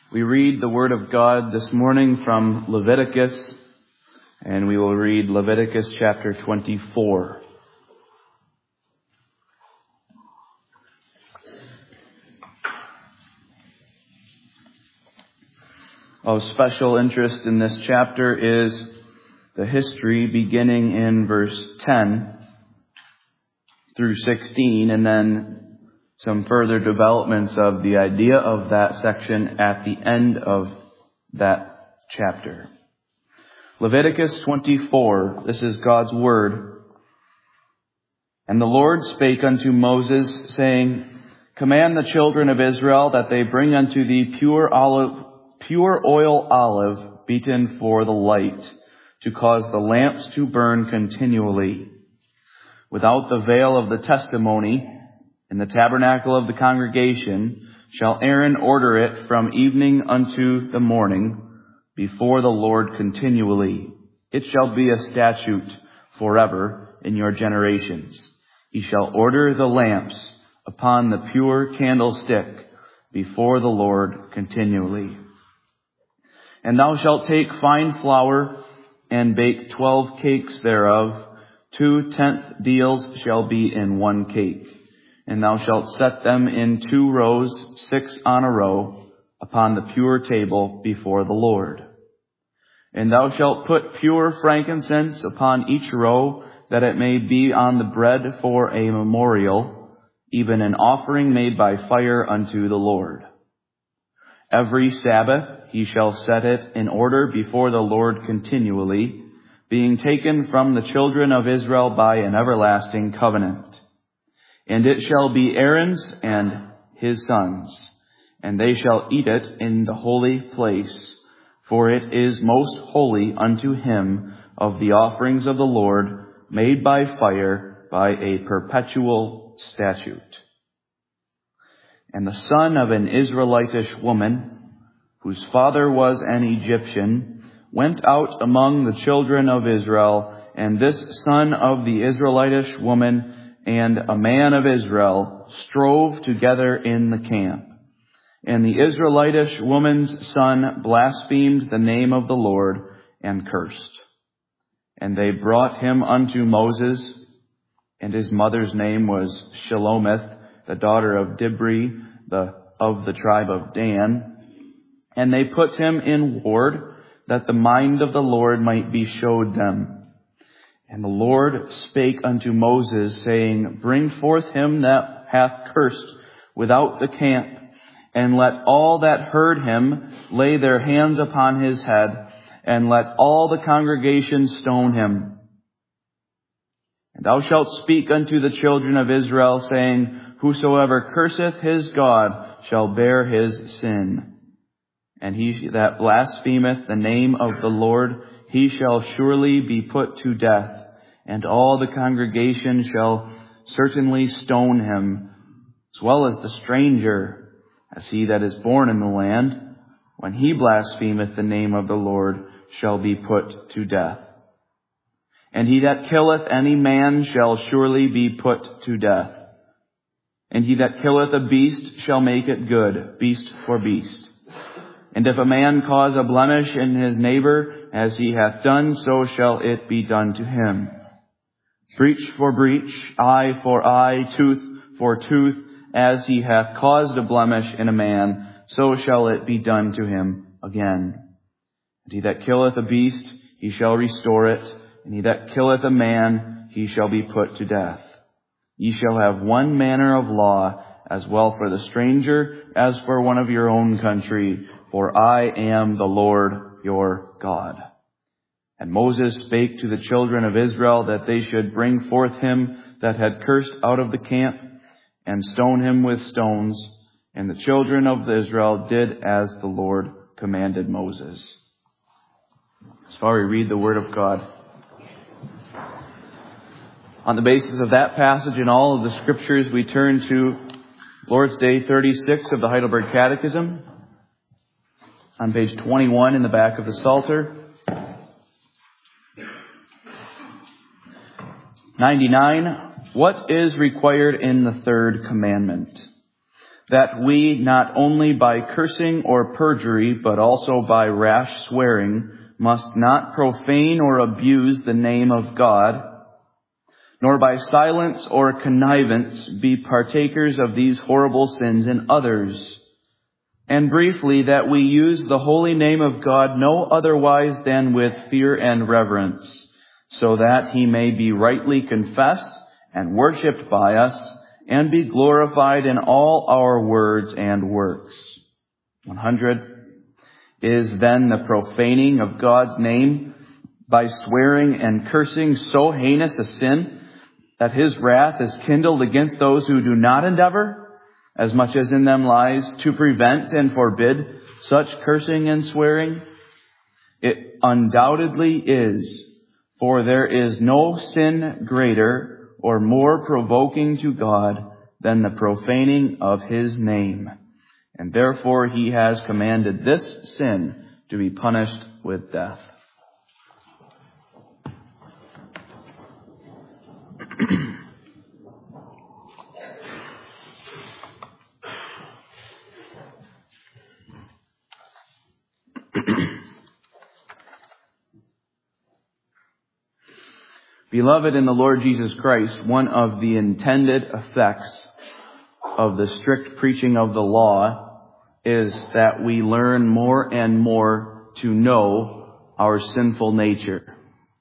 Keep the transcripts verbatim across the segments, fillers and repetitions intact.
We read the Word of God this morning from Leviticus, and we will read Leviticus chapter twenty-four. Of special interest in this chapter is the history beginning in verse ten through sixteen, and then some further developments of the idea of that section at the end of that chapter. Leviticus twenty-four, this is God's word. And the Lord spake unto Moses, saying, Command the children of Israel that they bring unto thee pure olive, pure oil olive, beaten for the light, to cause the lamps to burn continually. Without the veil of the testimony, in the tabernacle of the congregation, shall Aaron order it from evening unto the morning before the Lord continually. It shall be a statute forever in your generations. He shall order the lamps upon the pure candlestick before the Lord continually. And thou shalt take fine flour and bake twelve cakes thereof. Two tenth deals shall be in one cake. And thou shalt set them in two rows, six on a row, upon the pure table before the Lord. And thou shalt put pure frankincense upon each row, that it may be on the bread for a memorial, even an offering made by fire unto the Lord. Every Sabbath he shall set it in order before the Lord continually, being taken from the children of Israel by an everlasting covenant. And it shall be Aaron's and his sons, and they shall eat it in the holy place, for it is most holy unto him of the offerings of the Lord, made by fire by a perpetual statute. And the son of an Israelitish woman, whose father was an Egyptian, went out among the children of Israel, and this son of the Israelitish woman and a man of Israel strove together in the camp. And the Israelitish woman's son blasphemed the name of the Lord and cursed. And they brought him unto Moses, and his mother's name was Shelomith, the daughter of Dibri, the, of the tribe of Dan. And they put him in ward, that the mind of the Lord might be showed them. And the Lord spake unto Moses, saying, Bring forth him that hath cursed without the camp, and let all that heard him lay their hands upon his head, and let all the congregation stone him. And thou shalt speak unto the children of Israel, saying, Whosoever curseth his God shall bear his sin. And he that blasphemeth the name of the Lord, he shall surely be put to death, and all the congregation shall certainly stone him, as well as the stranger, as he that is born in the land, when he blasphemeth the name of the Lord, shall be put to death. And he that killeth any man shall surely be put to death. And he that killeth a beast shall make it good, beast for beast. And if a man cause a blemish in his neighbor, as he hath done, so shall it be done to him. Breach for breach, eye for eye, tooth for tooth, as he hath caused a blemish in a man, so shall it be done to him again. And he that killeth a beast, he shall restore it, and he that killeth a man, he shall be put to death. Ye shall have one manner of law, as well for the stranger as for one of your own country, for I am the Lord your God. And Moses spake to the children of Israel that they should bring forth him that had cursed out of the camp, and stone him with stones. And the children of Israel did as the Lord commanded Moses. As far as we read the Word of God. On the basis of that passage and all of the Scriptures, we turn to Lord's Day thirty-six of the Heidelberg Catechism, on page twenty-one in the back of the Psalter. ninety-nine. What is required in the third commandment? that we, not only by cursing or perjury, but also by rash swearing, must not profane or abuse the name of God, nor by silence or connivance be partakers of these horrible sins in others. And briefly, that we use the holy name of God no otherwise than with fear and reverence, so that he may be rightly confessed and worshipped by us, and be glorified in all our words and works. one hundred. Is then the profaning of God's name by swearing and cursing so heinous a sin that his wrath is kindled against those who do not endeavor, as much as in them lies, to prevent and forbid such cursing and swearing? It undoubtedly is, for there is no sin greater or more provoking to God than the profaning of his name. And therefore he has commanded this sin to be punished with death. Beloved in the Lord Jesus Christ, one of the intended effects of the strict preaching of the law is that we learn more and more to know our sinful nature.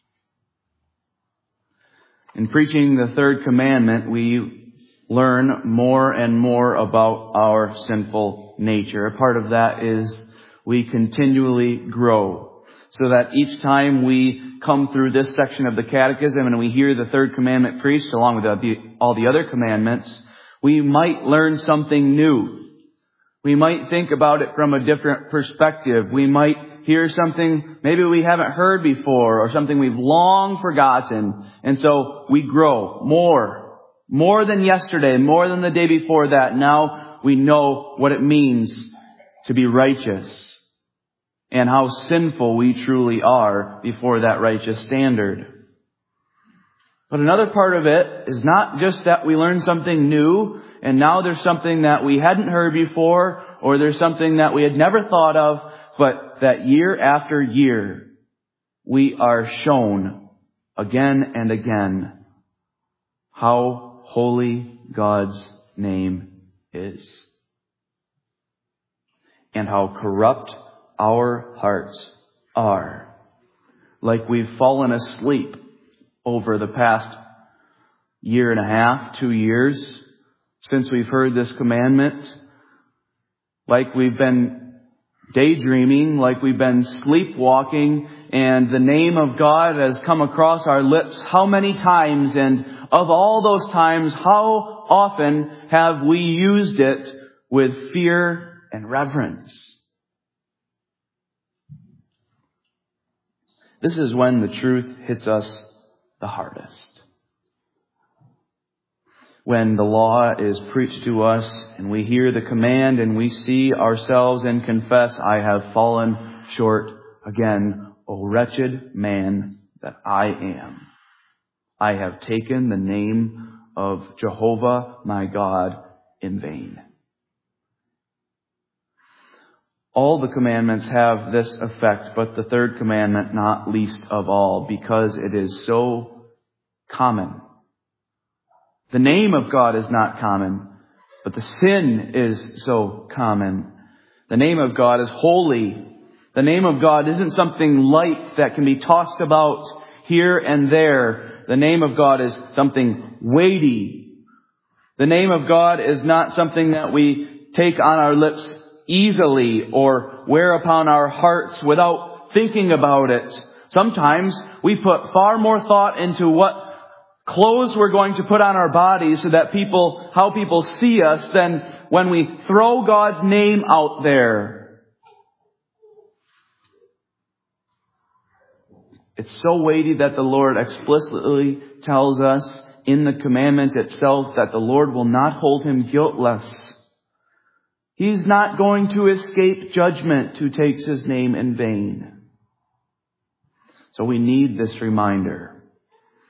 In preaching the third commandment, we learn more and more about our sinful nature. A part of that is we continually grow, so that each time we come through this section of the Catechism and we hear the third commandment preached along with the, all the other commandments, we might learn something new. We might think about it from a different perspective. We might hear something maybe we haven't heard before, or something we've long forgotten. And so we grow more, more than yesterday, more than the day before that. Now we know what it means to be righteous, and how sinful we truly are before that righteous standard. But another part of it is not just that we learn something new, and now there's something that we hadn't heard before, or there's something that we had never thought of, but that year after year, we are shown again and again how holy God's name is, and how corrupt our hearts are. Like we've fallen asleep over the past year and a half, two years, since we've heard this commandment. Like we've been daydreaming, like we've been sleepwalking, and the name of God has come across our lips how many times, and of all those times, how often have we used it with fear and reverence? This is when the truth hits us the hardest. When the law is preached to us and we hear the command and we see ourselves and confess, I have fallen short again, O wretched man that I am. I have taken the name of Jehovah my God in vain. All the commandments have this effect, but the third commandment not least of all, because it is so common. The name of God is not common, but the sin is so common. The name of God is holy. The name of God isn't something light that can be tossed about here and there. The name of God is something weighty. The name of God is not something that we take on our lips easily or wear upon our hearts without thinking about it. Sometimes we put far more thought into what clothes we're going to put on our bodies so that people, how people see us, than when we throw God's name out there. It's so weighty that the Lord explicitly tells us in the commandment itself that the Lord will not hold him guiltless. He's not going to escape judgment who takes his name in vain. So we need this reminder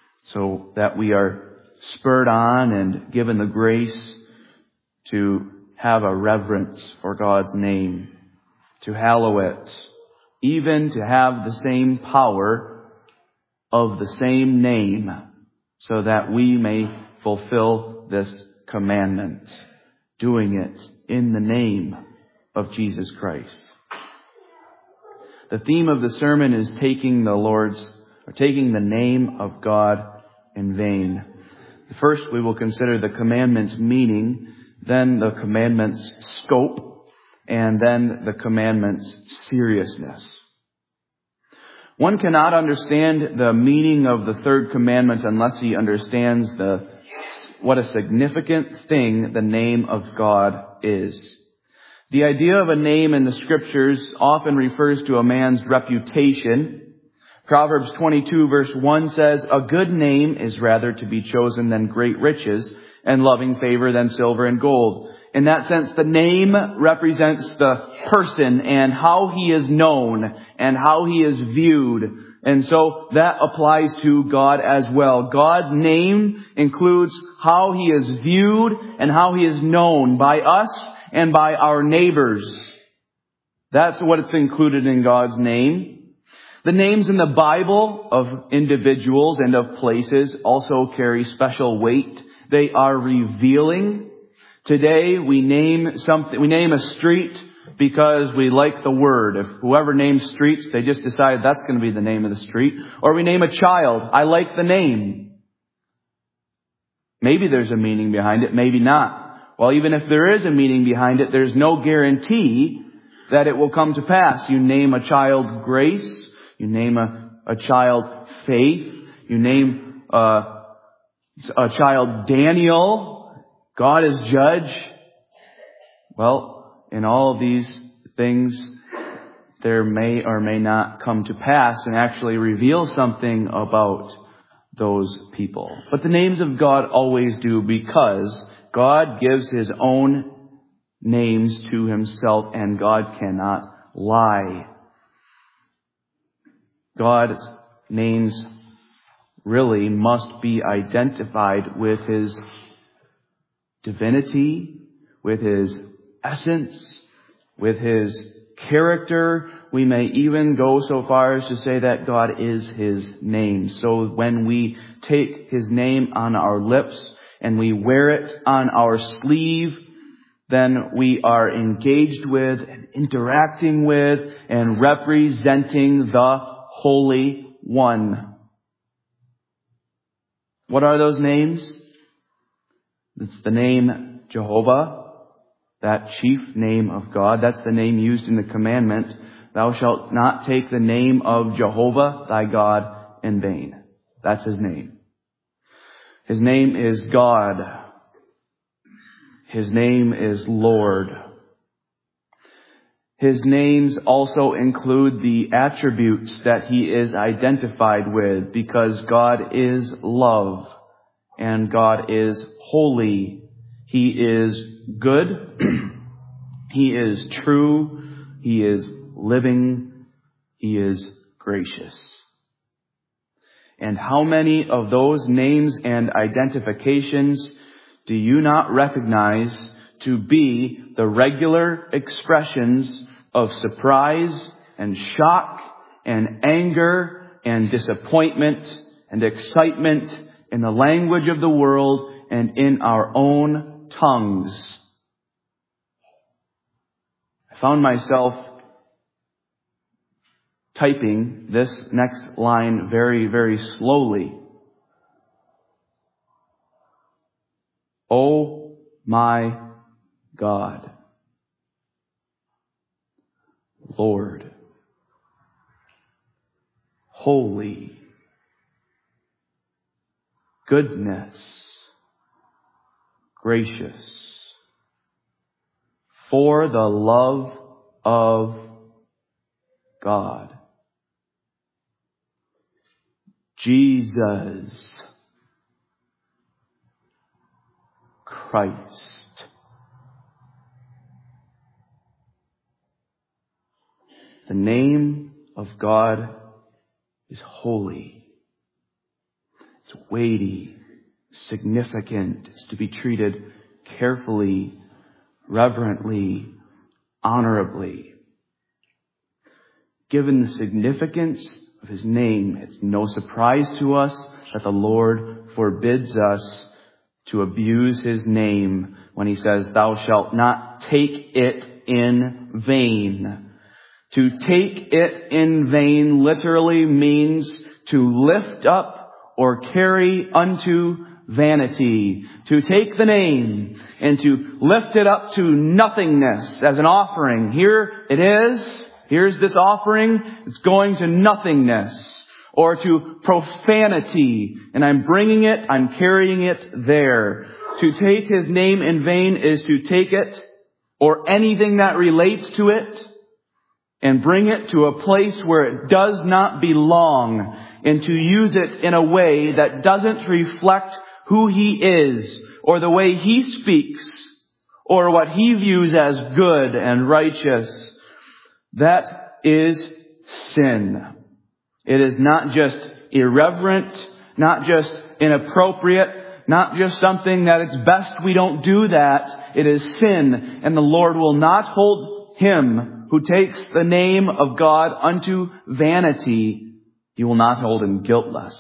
so that we are spurred on and given the grace to have a reverence for God's name, to hallow it, even to have the same power of the same name, so that we may fulfill this commandment, doing it in the name of Jesus Christ. The theme of the sermon is taking the Lord's, or taking the name of God in vain. First, we will consider the commandment's meaning, then the commandment's scope, and then the commandment's seriousness. One cannot understand the meaning of the third commandment unless he understands the what a significant thing the name of God is. The idea of a name in the Scriptures often refers to a man's reputation. Proverbs twenty-two verse one says, "A good name is rather to be chosen than great riches, and loving favor than silver and gold." In that sense, the name represents the person and how he is known and how he is viewed. And so that applies to God as well. God's name includes how he is viewed and how he is known by us and by our neighbors. That's what it's included in God's name. The names in the Bible of individuals and of places also carry special weight. They are revealing. Today we name something, we name a street because we like the word. If whoever names streets, they just decide that's going to be the name of the street. Or we name a child. I like the name. Maybe there's a meaning behind it, maybe not. Well, even if there is a meaning behind it, there's no guarantee that it will come to pass. You name a child Grace. You name a, a child Faith. You name uh, a child Daniel. God is judge. Well, in all of these things, there may or may not come to pass and actually reveal something about those people. But the names of God always do, because God gives his own names to himself, and God cannot lie. God's names really must be identified with his divinity, with his essence, with his character. We may even go so far as to say that God is his name. So when we take his name on our lips and we wear it on our sleeve, then we are engaged with and interacting with and representing the Holy One. What are those names? It's the name Jehovah, that chief name of God. That's the name used in the commandment. Thou shalt not take the name of Jehovah thy God in vain. That's his name. His name is God. His name is Lord. His names also include the attributes that he is identified with, because God is love and God is holy. He is good. He is true. He is living. He is gracious. And how many of those names and identifications do you not recognize to be the regular expressions of surprise and shock and anger and disappointment and excitement in the language of the world and in our own tongues? I found myself typing this next line very, very slowly. Oh my God, Lord, holy, goodness, gracious, for the love of God, Jesus Christ. The name of God is holy. It's weighty, significant. It's to be treated carefully, reverently, honorably. Given the significance of his name, it's no surprise to us that the Lord forbids us to abuse his name when he says, "Thou shalt not take it in vain." To take it in vain literally means to lift up or carry unto vanity. To take the name and to lift it up to nothingness as an offering. Here it is. Here's this offering. It's going to nothingness. Or to profanity. And I'm bringing it, I'm carrying it there. To take his name in vain is to take it, or anything that relates to it, and bring it to a place where it does not belong, and to use it in a way that doesn't reflect who he is, or the way he speaks, or what he views as good and righteous. That is sin. It is not just irreverent, not just inappropriate, not just something that it's best we don't do that. It is sin, and the Lord will not hold him who takes the name of God unto vanity. He will not hold him guiltless.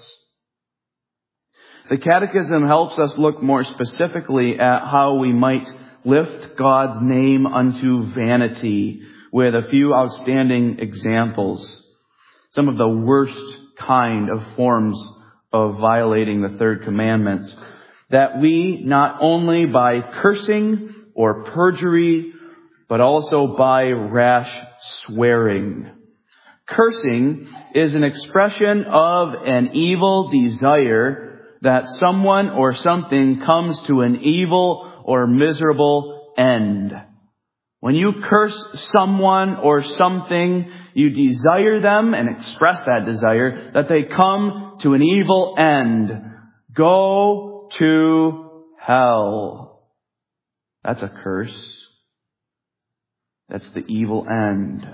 The Catechism helps us look more specifically at how we might lift God's name unto vanity with a few outstanding examples. Some of the worst kind of forms of violating the third commandment. That we, not only by cursing or perjury, but also by rash swearing. Cursing is an expression of an evil desire that someone or something comes to an evil or miserable end. When you curse someone or something, you desire them and express that desire that they come to an evil end. Go to hell. That's a curse. That's the evil end.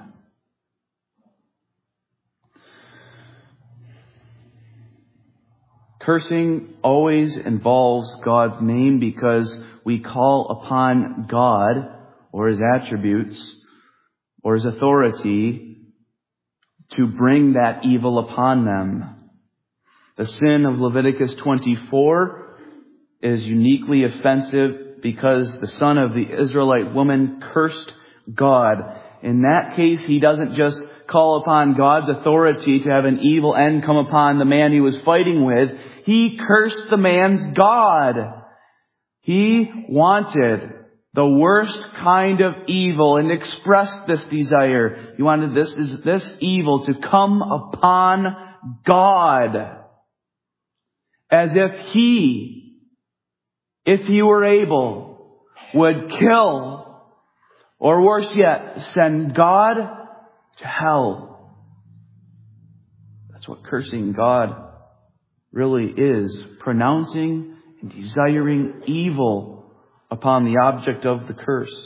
Cursing always involves God's name because we call upon God or his attributes or his authority to bring that evil upon them. The sin of Leviticus twenty-four is uniquely offensive because the son of the Israelite woman cursed God. In that case, he doesn't just call upon God's authority to have an evil end come upon the man he was fighting with. He cursed the man's God. He wanted the worst kind of evil and expressed this desire. He wanted this, this evil to come upon God. As if he, if he were able, would kill, or worse yet, send God to hell. That's what cursing God really is. Pronouncing and desiring evil upon the object of the curse.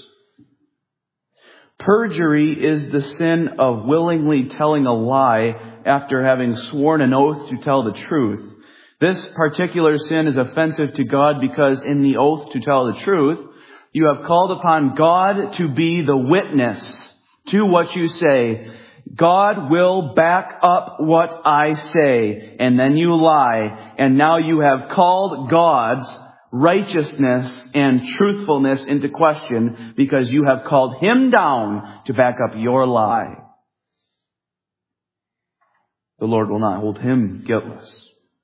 Perjury is the sin of willingly telling a lie after having sworn an oath to tell the truth. This particular sin is offensive to God because in the oath to tell the truth, you have called upon God to be the witness to what you say. God will back up what I say, and then you lie, and now you have called God's righteousness and truthfulness into question because you have called him down to back up your lie. The Lord will not hold him guiltless.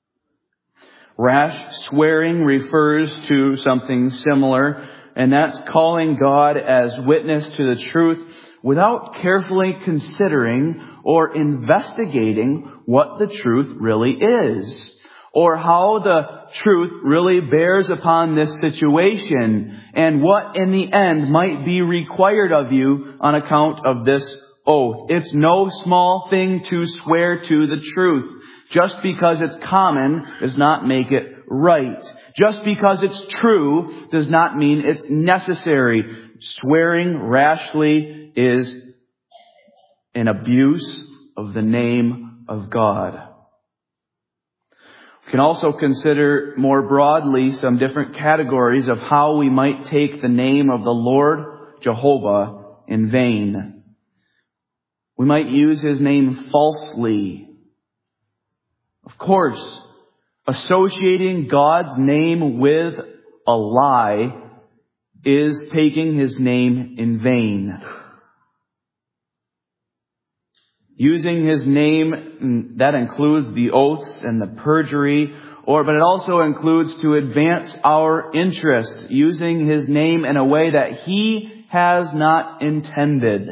Rash swearing refers to something similar, and that's calling God as witness to the truth without carefully considering or investigating what the truth really is, or how the truth really bears upon this situation, and what in the end might be required of you on account of this oath. It's no small thing to swear to the truth. Just because it's common does not make it right. Just because it's true does not mean it's necessary. Swearing rashly is an abuse of the name of God. We can also consider more broadly some different categories of how we might take the name of the Lord Jehovah in vain. We might use His name falsely. Of course, associating God's name with a lie is taking His name in vain. Using His name, that includes the oaths and the perjury, or but it also includes to advance our interest, using His name in a way that He has not intended.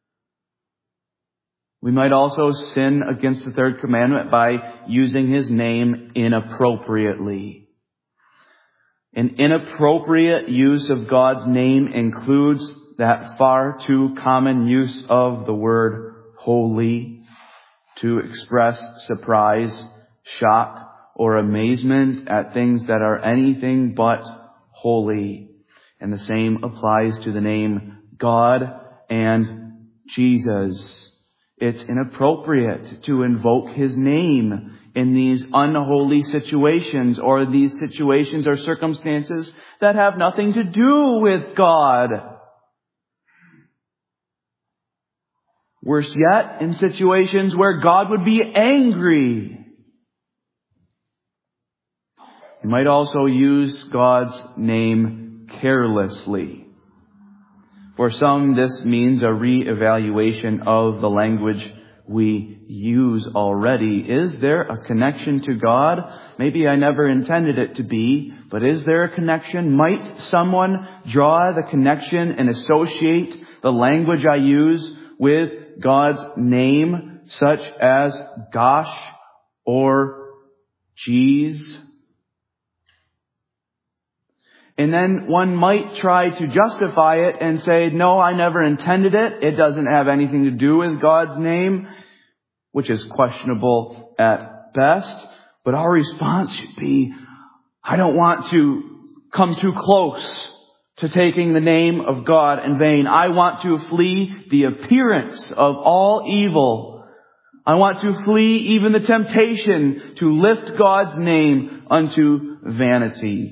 We might also sin against the third commandment by using His name inappropriately. An inappropriate use of God's name includes that far too common use of the word holy to express surprise, shock, or amazement at things that are anything but holy. And the same applies to the name God and Jesus. It's inappropriate to invoke His name in these unholy situations, or these situations or circumstances that have nothing to do with God. Worse yet, in situations where God would be angry. You might also use God's name carelessly. For some, this means a re-evaluation of the language we use already. Is there a connection to God? Maybe I never intended it to be, but is there a connection? Might someone draw the connection and associate the language I use with God's name, such as gosh or geez? And then one might try to justify it and say, no, I never intended it. It doesn't have anything to do with God's name, which is questionable at best. But our response should be, I don't want to come too close to taking the name of God in vain. I want to flee the appearance of all evil. I want to flee even the temptation to lift God's name unto vanity.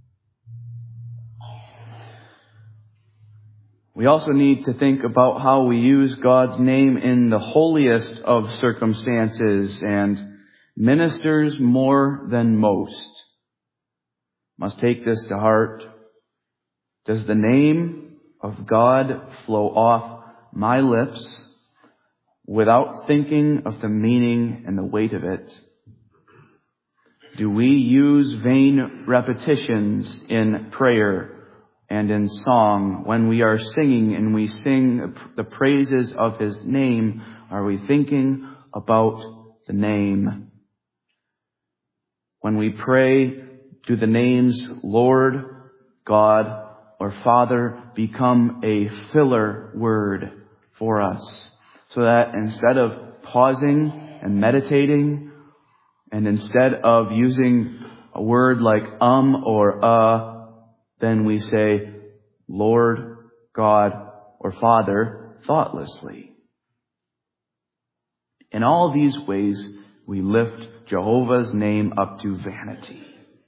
We also need to think about how we use God's name in the holiest of circumstances, and ministers more than most must take this to heart. Does the name of God flow off my lips without thinking of the meaning and the weight of it? Do we use vain repetitions in prayer and in song? When we are singing and we sing the praises of His name, are we thinking about the name? When we pray, do the names Lord, God, or Father become a filler word for us, so that instead of pausing and meditating, and instead of using a word like um or uh, then we say, Lord, God, or Father, thoughtlessly. In all these ways, we lift Jehovah's name up to vanity.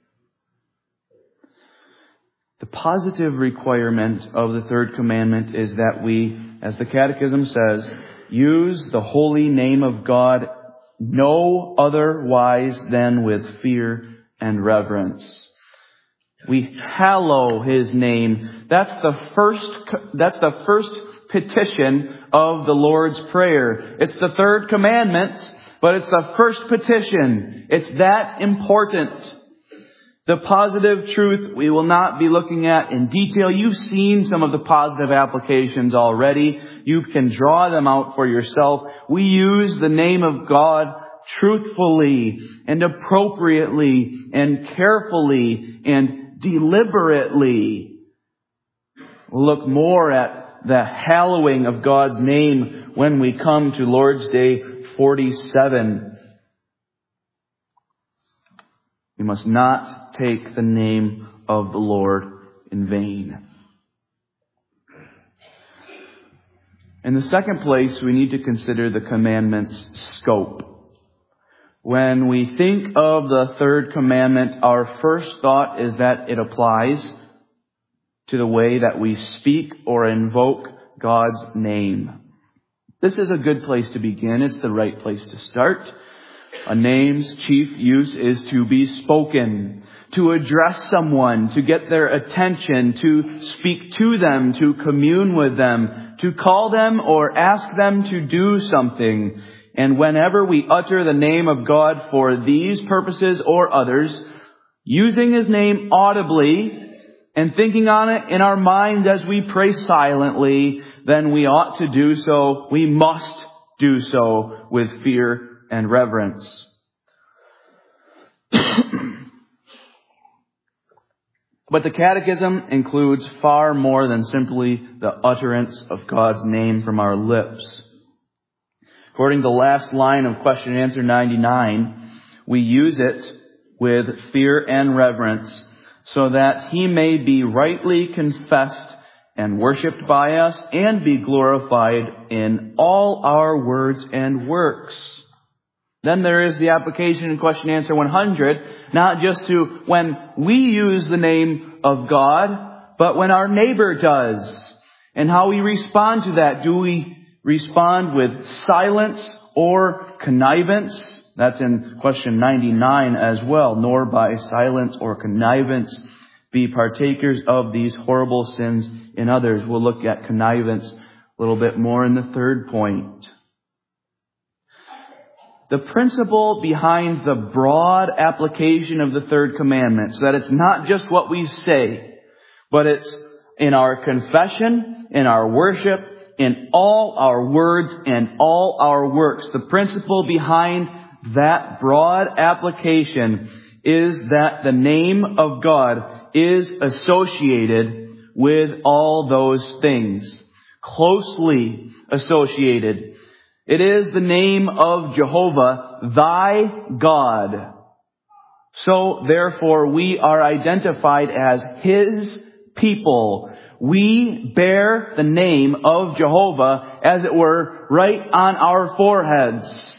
The positive requirement of the third commandment is that we, as the Catechism says, use the holy name of God no otherwise than with fear and reverence. We hallow His name. That's the first, that's the first petition of the Lord's Prayer. It's the third commandment, but it's the first petition. It's that important. The positive truth we will not be looking at in detail. You've seen some of the positive applications already. You can draw them out for yourself. We use the name of God truthfully and appropriately and carefully and deliberately. We'll look more at the hallowing of God's name when we come to Lord's Day forty-seven. We must not take the name of the Lord in vain. In the second place, we need to consider the commandment's scope. When we think of the third commandment, our first thought is that it applies to the way that we speak or invoke God's name. This is a good place to begin. It's the right place to start. A name's chief use is to be spoken, to address someone, to get their attention, to speak to them, to commune with them, to call them or ask them to do something. And whenever we utter the name of God for these purposes or others, using His name audibly and thinking on it in our minds as we pray silently, then we ought to do so. We must do so with fear and reverence. But the Catechism includes far more than simply the utterance of God's name from our lips. According to the last line of question and answer ninety-nine, we use it with fear and reverence so that He may be rightly confessed and worshipped by us and be glorified in all our words and works. Then there is the application in question and answer one hundred, not just to when we use the name of God, but when our neighbor does, and how we respond to that. Do we respond with silence or connivance? That's in question ninety-nine as well. Nor by silence or connivance be partakers of these horrible sins in others. We'll look at connivance a little bit more in the third point. The principle behind the broad application of the third commandment is that it's not just what we say, but it's in our confession, in our worship, in all our words and all our works. The principle behind that broad application is that the name of God is associated with all those things, closely associated. It is the name of Jehovah, thy God. So, therefore, we are identified as His people. We bear the name of Jehovah, as it were, right on our foreheads.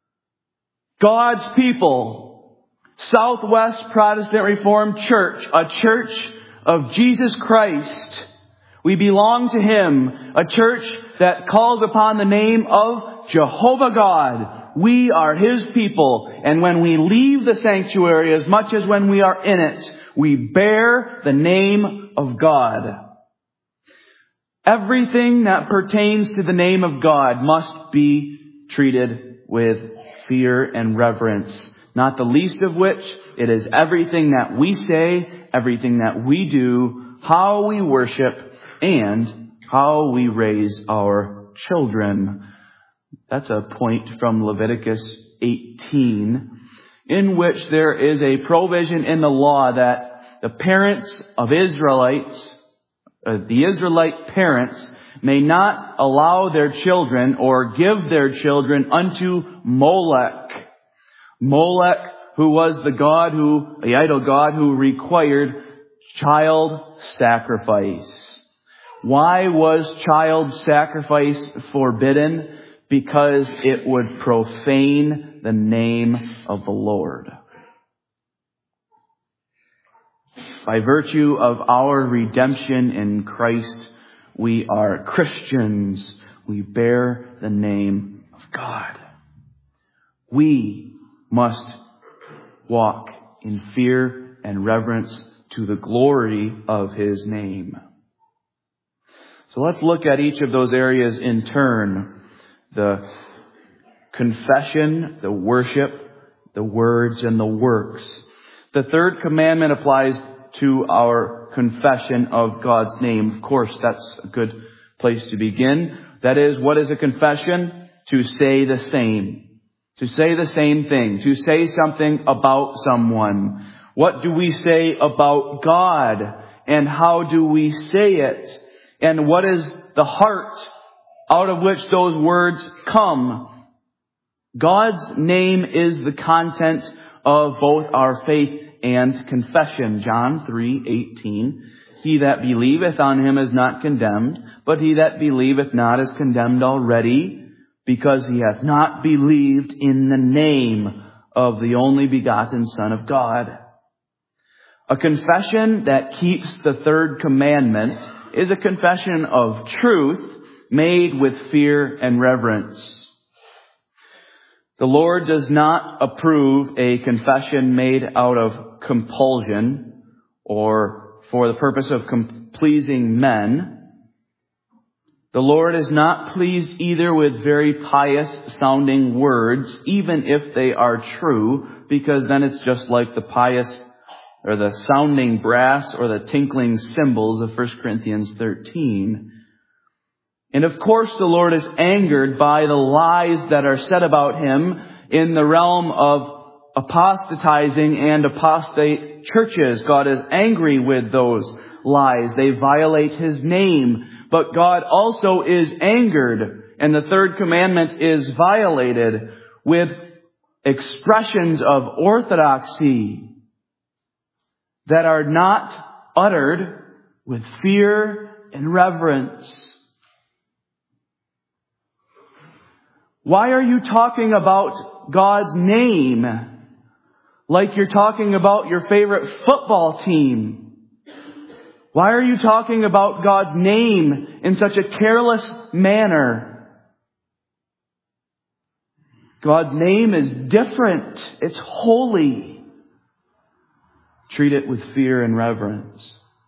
God's people. Southwest Protestant Reformed Church, a church of Jesus Christ. We belong to Him, a church that calls upon the name of Jehovah God. We are His people, and when we leave the sanctuary, as much as when we are in it, we bear the name of God. Everything that pertains to the name of God must be treated with fear and reverence, not the least of which it is everything that we say, everything that we do, how we worship, and how we raise our children. That's a point from Leviticus eighteen, in which there is a provision in the law that the parents of Israelites, uh, the Israelite parents, may not allow their children or give their children unto Molech. Molech, who was the god who, the idol god who required child sacrifice. Why was child sacrifice forbidden? Because it would profane the name of the Lord. By virtue of our redemption in Christ, we are Christians. We bear the name of God. We must walk in fear and reverence to the glory of His name. So let's look at each of those areas in turn. The confession, the worship, the words, and the works. The third commandment applies to our confession of God's name. Of course, that's a good place to begin. That is, what is a confession? To say the same. To say the same thing. To say something about someone. What do we say about God? And how do we say it? And what is the heart out of which those words come? God's name is the content of both our faith and confession. John three eighteen. He that believeth on Him is not condemned, but he that believeth not is condemned already, because he hath not believed in the name of the only begotten Son of God. A confession that keeps the third commandment is a confession of truth made with fear and reverence. The Lord does not approve a confession made out of compulsion or for the purpose of com- pleasing men. The Lord is not pleased either with very pious sounding words, even if they are true, because then it's just like the pious or the sounding brass or the tinkling cymbals of First Corinthians thirteen. And of course the Lord is angered by the lies that are said about Him in the realm of apostatizing and apostate churches. God is angry with those lies. They violate His name. But God also is angered, and the third commandment is violated with expressions of orthodoxy that are not uttered with fear and reverence. Why are you talking about God's name like you're talking about your favorite football team? Why are you talking about God's name in such a careless manner? God's name is different. It's holy. Treat it with fear and reverence.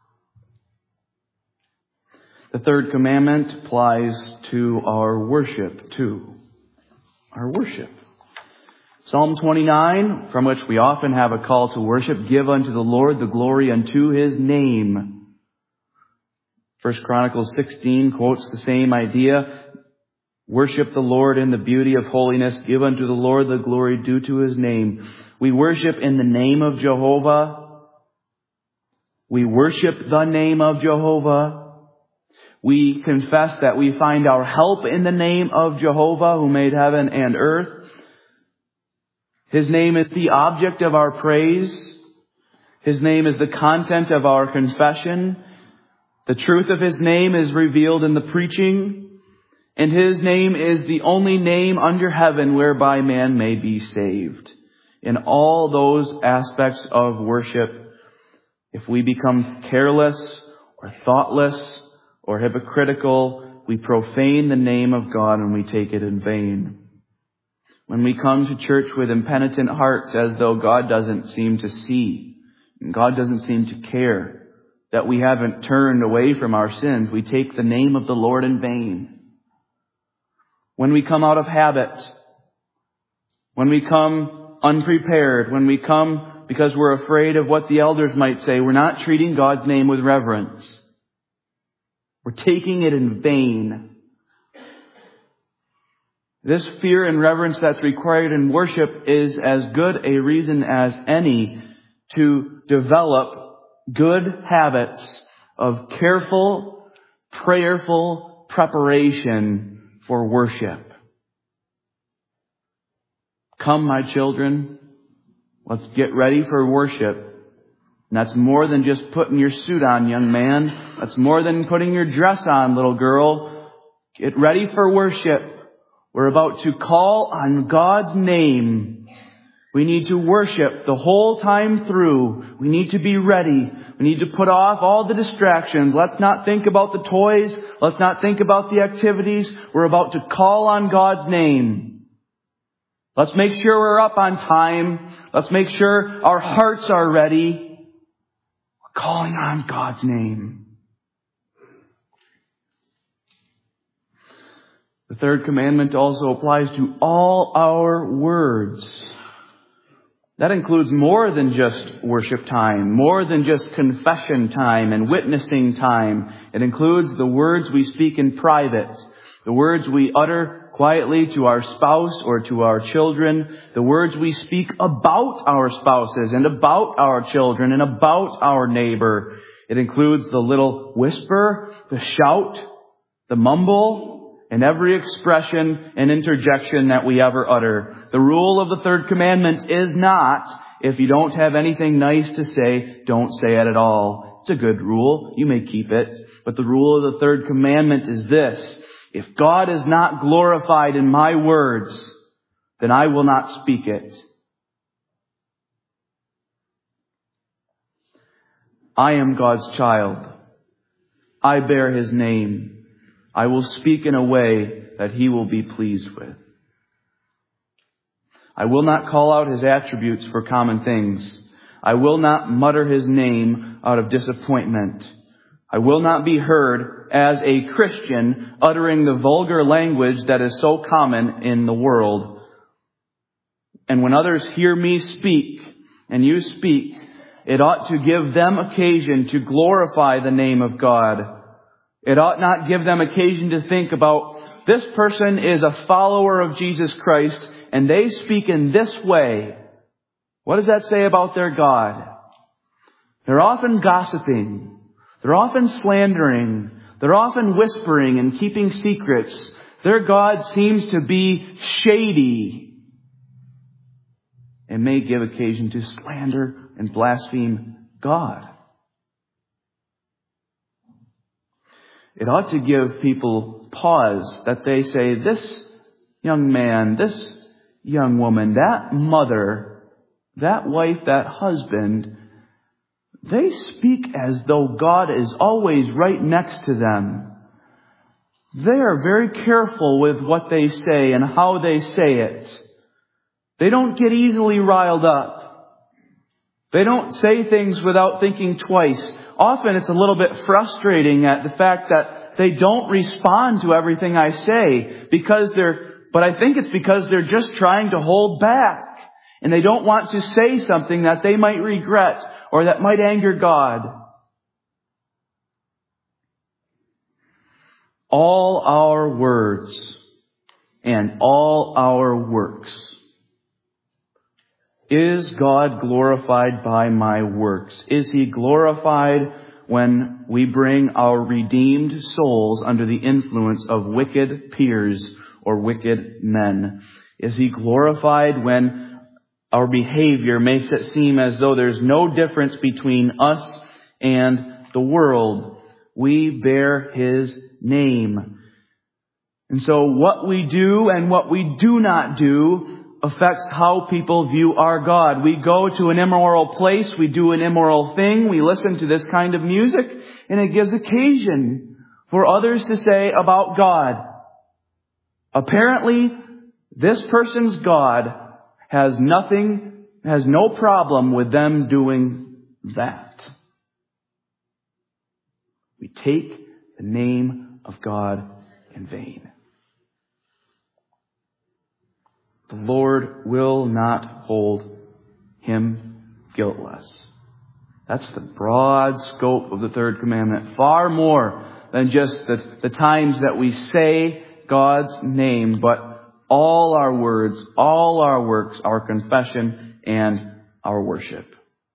The third commandment applies to our worship too. Our worship. Psalm twenty-nine, from which we often have a call to worship, give unto the Lord the glory unto His name. First Chronicles sixteen quotes the same idea. Worship the Lord in the beauty of holiness. Give unto the Lord the glory due to His name. We worship in the name of Jehovah. We worship the name of Jehovah. We confess that we find our help in the name of Jehovah, who made heaven and earth. His name is the object of our praise. His name is the content of our confession. The truth of His name is revealed in the preaching. And His name is the only name under heaven whereby man may be saved. In all those aspects of worship, if we become careless or thoughtless or hypocritical, we profane the name of God and we take it in vain. When we come to church with impenitent hearts, as though God doesn't seem to see, and God doesn't seem to care, that we haven't turned away from our sins, we take the name of the Lord in vain. When we come out of habit, when we come unprepared, when we come because we're afraid of what the elders might say, we're not treating God's name with reverence. We're taking it in vain. This fear and reverence that's required in worship is as good a reason as any to develop good habits of careful, prayerful preparation for worship. Come, my children, let's get ready for worship. And that's more than just putting your suit on, young man. That's more than putting your dress on, little girl. Get ready for worship. We're about to call on God's name. We need to worship the whole time through. We need to be ready. We need to put off all the distractions. Let's not think about the toys. Let's not think about the activities. We're about to call on God's name. Let's make sure we're up on time. Let's make sure our hearts are ready. We're calling on God's name. The third commandment also applies to all our words. That includes more than just worship time, more than just confession time and witnessing time. It includes the words we speak in private, the words we utter quietly to our spouse or to our children, the words we speak about our spouses and about our children and about our neighbor. It includes the little whisper, the shout, the mumble, and every expression and interjection that we ever utter. The rule of the third commandment is not, if you don't have anything nice to say, don't say it at all. It's a good rule. You may keep it. But the rule of the third commandment is this: if God is not glorified in my words, then I will not speak it. I am God's child. I bear His name. I will speak in a way that He will be pleased with. I will not call out His attributes for common things. I will not mutter His name out of disappointment. I will not be heard as a Christian uttering the vulgar language that is so common in the world. And when others hear me speak, and you speak, it ought to give them occasion to glorify the name of God. It ought not give them occasion to think about, this person is a follower of Jesus Christ, and they speak in this way. What does that say about their God? They're often gossiping. They're often slandering. They're often whispering and keeping secrets. Their God seems to be shady and may give occasion to slander and blaspheme God. It ought to give people pause that they say, this young man, this young woman, that mother, that wife, that husband, they speak as though God is always right next to them. They are very careful with what they say and how they say it. They don't get easily riled up. They don't say things without thinking twice. Often it's a little bit frustrating at the fact that they don't respond to everything I say because they're, but I think it's because they're just trying to hold back and they don't want to say something that they might regret or that might anger God. All our words and all our works. Is God glorified by my works? Is He glorified when we bring our redeemed souls under the influence of wicked peers or wicked men? Is He glorified when our behavior makes it seem as though there's no difference between us and the world? We bear His name. And so what we do and what we do not do affects how people view our God. We go to an immoral place, we do an immoral thing, we listen to this kind of music, and it gives occasion for others to say about God, apparently this person's God has nothing, has no problem with them doing that. We take the name of God in vain. The Lord will not hold him guiltless. That's the broad scope of the third commandment. Far more than just the, the times that we say God's name, but all our words, all our works, our confession, and our worship.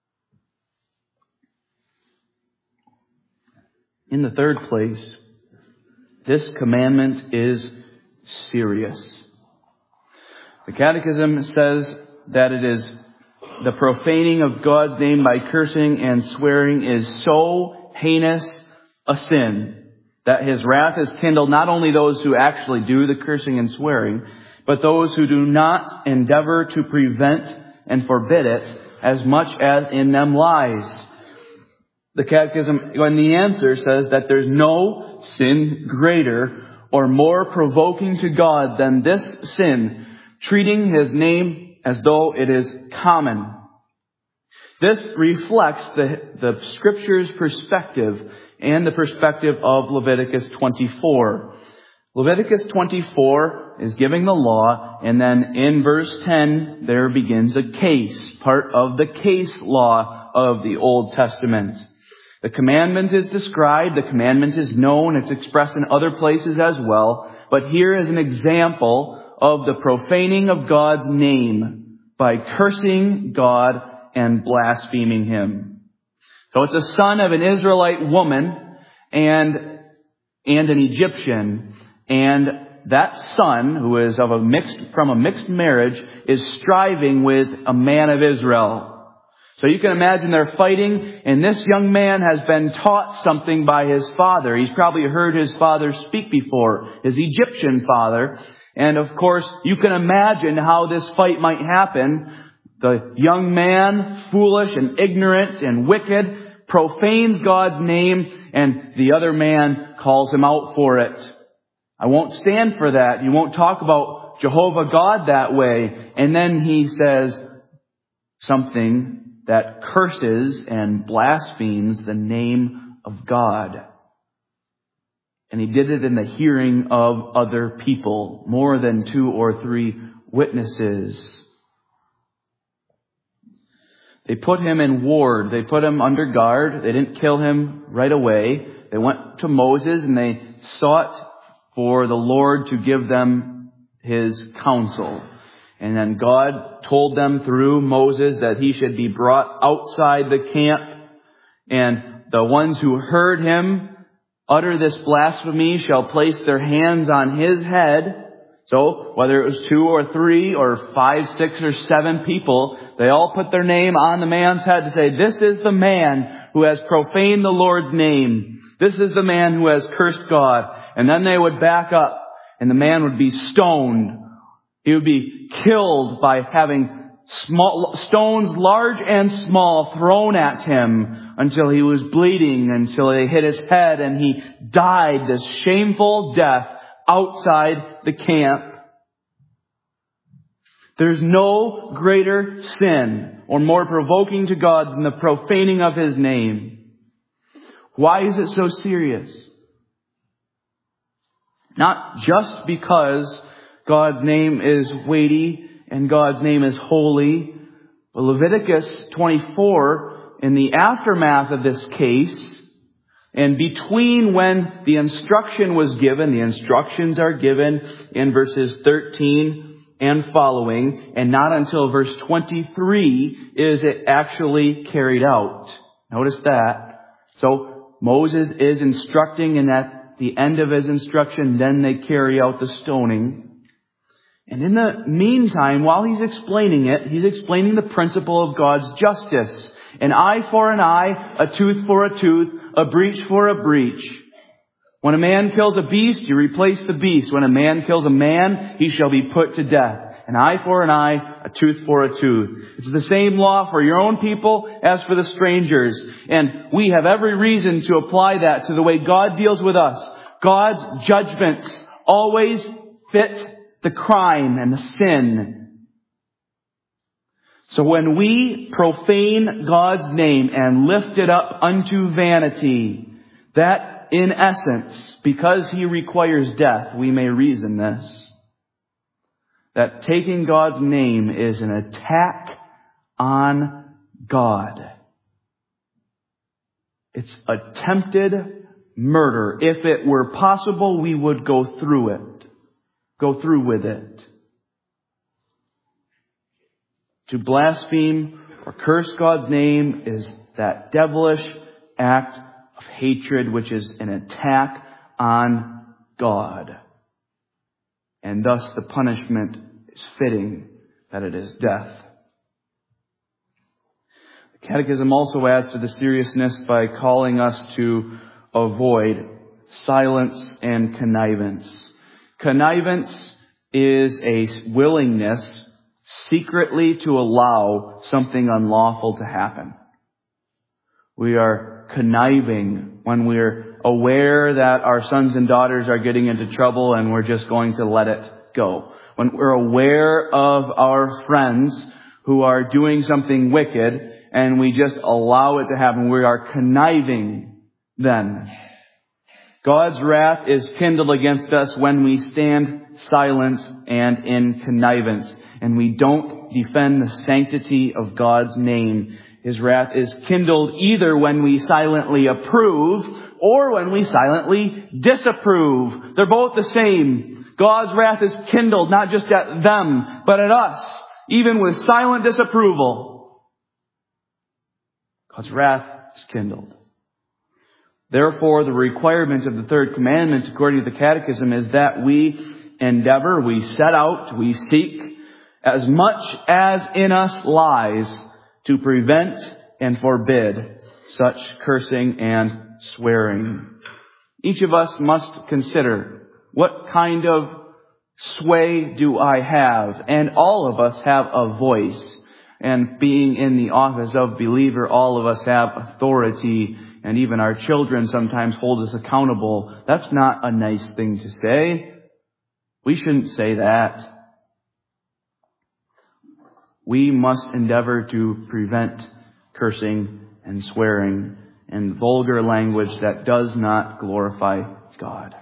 In the third place, this commandment is serious. The Catechism says that it is the profaning of God's name by cursing and swearing is so heinous a sin that His wrath is kindled not only those who actually do the cursing and swearing, but those who do not endeavor to prevent and forbid it as much as in them lies. The Catechism, when the answer says that there's no sin greater or more provoking to God than this sin, treating His name as though it is common. This reflects the, the Scripture's perspective and the perspective of Leviticus twenty-four. Leviticus twenty-four is giving the law, and then in verse ten, there begins a case, part of the case law of the Old Testament. The commandment is described, the commandment is known, it's expressed in other places as well, but here is an example of the profaning of God's name by cursing God and blaspheming Him. So it's a son of an Israelite woman and, and an Egyptian, and that son, who is of a mixed, from a mixed marriage, is striving with a man of Israel. So you can imagine they're fighting, and this young man has been taught something by his father. He's probably heard his father speak before, his Egyptian father. And of course, you can imagine how this fight might happen. The young man, foolish and ignorant and wicked, profanes God's name, and the other man calls him out for it. I won't stand for that. You won't talk about Jehovah God that way. And then he says something that curses and blasphemes the name of God. And he did it in the hearing of other people, more than two or three witnesses. They put him in ward. They put him under guard. They didn't kill him right away. They went to Moses and they sought for the Lord to give them his counsel. And then God told them through Moses that he should be brought outside the camp. And the ones who heard him utter this blasphemy shall place their hands on his head. So whether it was two or three or five, six or seven people, they all put their name on the man's head to say, this is the man who has profaned the Lord's name. This is the man who has cursed God. And then they would back up and the man would be stoned. He would be killed by having small stones, large and small, thrown at him until he was bleeding, until they hit his head and he died this shameful death outside the camp. There's no greater sin or more provoking to God than the profaning of his name. Why is it so serious? Not just because God's name is weighty and God's name is holy, but Leviticus twenty-four, in the aftermath of this case, and between when the instruction was given, the instructions are given in verses thirteen and following, and not until verse twenty-three is it actually carried out. Notice that. So Moses is instructing, and at the end of his instruction, then they carry out the stoning. And in the meantime, while he's explaining it, he's explaining the principle of God's justice. An eye for an eye, a tooth for a tooth, a breach for a breach. When a man kills a beast, you replace the beast. When a man kills a man, he shall be put to death. An eye for an eye, a tooth for a tooth. It's the same law for your own people as for the strangers. And we have every reason to apply that to the way God deals with us. God's judgments always fit the crime and the sin. So when we profane God's name and lift it up unto vanity, that in essence, because he requires death, we may reason this, that taking God's name is an attack on God. It's attempted murder. If it were possible, we would go through it. Go through with it. To blaspheme or curse God's name is that devilish act of hatred, which is an attack on God. And thus the punishment is fitting, that it is death. The Catechism also adds to the seriousness by calling us to avoid silence and connivance. Connivance is a willingness secretly to allow something unlawful to happen. We are conniving when we're aware that our sons and daughters are getting into trouble and we're just going to let it go. When we're aware of our friends who are doing something wicked and we just allow it to happen, we are conniving then. God's wrath is kindled against us when we stand silent and in connivance, and we don't defend the sanctity of God's name. His wrath is kindled either when we silently approve or when we silently disapprove. They're both the same. God's wrath is kindled not just at them, but at us, even with silent disapproval. God's wrath is kindled. Therefore, the requirement of the third commandment, according to the Catechism, is that we endeavor, we set out, we seek, as much as in us lies, to prevent and forbid such cursing and swearing. Each of us must consider, what kind of sway do I have? And all of us have a voice. And being in the office of believer, all of us have authority, and even our children sometimes hold us accountable. That's not a nice thing to say. We shouldn't say that. We must endeavor to prevent cursing and swearing and vulgar language that does not glorify God.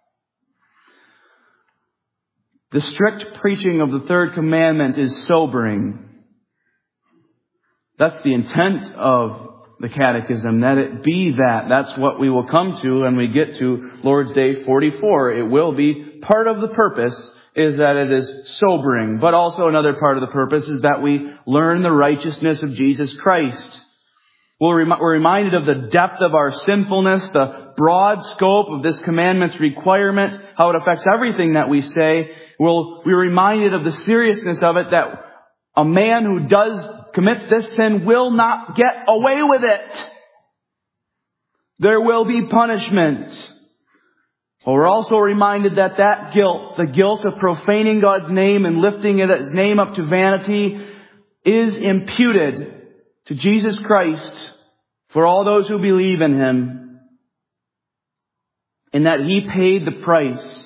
The strict preaching of the third commandment is sobering. That's the intent of the Catechism, that it be that. That's what we will come to when we get to Lord's Day forty-four. It will be part of the purpose is that it is sobering, but also another part of the purpose is that we learn the righteousness of Jesus Christ. We're reminded of the depth of our sinfulness, the broad scope of this commandment's requirement, how it affects everything that we say. We'll, we're reminded of the seriousness of it, that a man who does commits this sin will not get away with it. There will be punishment. But we're also reminded that that guilt, the guilt of profaning God's name and lifting His name up to vanity, is imputed to Jesus Christ for all those who believe in Him, and that He paid the price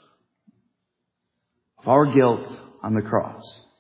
of our guilt on the cross.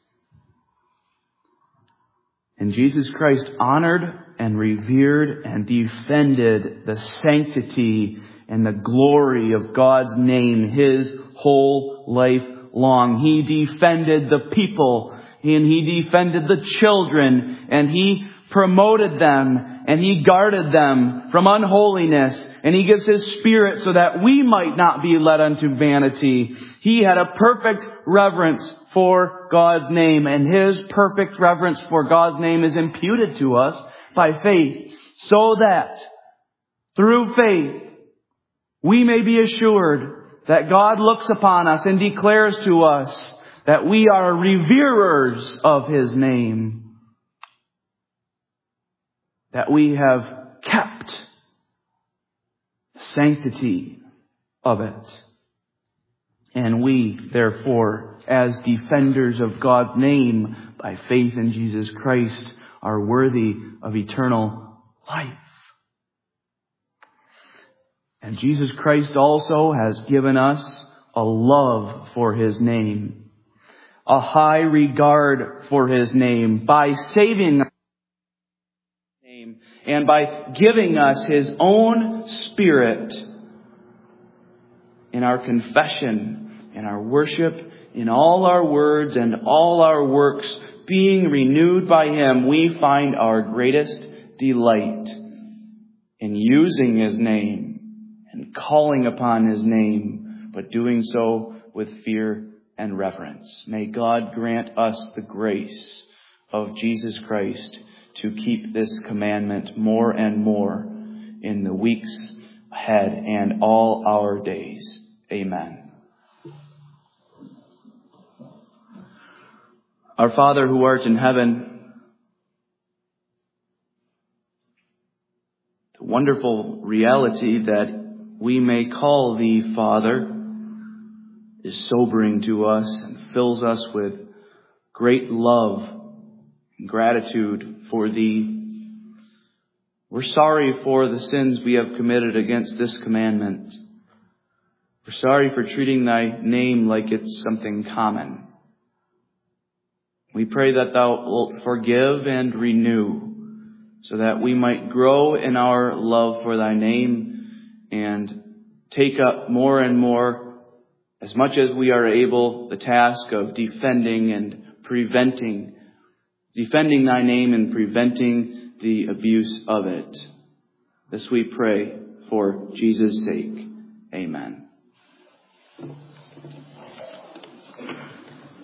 And Jesus Christ honored and revered and defended the sanctity and the glory of God's name His whole life long. He defended the people, and He defended the children, and He promoted them, and He guarded them from unholiness, and He gives His Spirit so that we might not be led unto vanity. He had a perfect reverence for God's name, and His perfect reverence for God's name is imputed to us by faith, so that through faith we may be assured that God looks upon us and declares to us that we are reverers of His name, that we have kept the sanctity of it. And we, therefore, as defenders of God's name by faith in Jesus Christ, are worthy of eternal life. And Jesus Christ also has given us a love for His name, a high regard for His name, by saving us and by giving us His own Spirit in our confession, in our worship, in all our words and all our works, being renewed by Him, we find our greatest delight in using His name and calling upon His name, but doing so with fear and reverence. May God grant us the grace of Jesus Christ to keep this commandment more and more in the weeks ahead and all our days. Amen. Our Father who art in heaven, the wonderful reality that we may call Thee Father is sobering to us and fills us with great love and gratitude for Thee. We're sorry for the sins we have committed against this commandment. We're sorry for treating Thy name like it's something common. We pray that Thou wilt forgive and renew, so that we might grow in our love for Thy name and take up more and more, as much as we are able, the task of defending and preventing, defending Thy name and preventing the abuse of it. This we pray for Jesus' sake. Amen.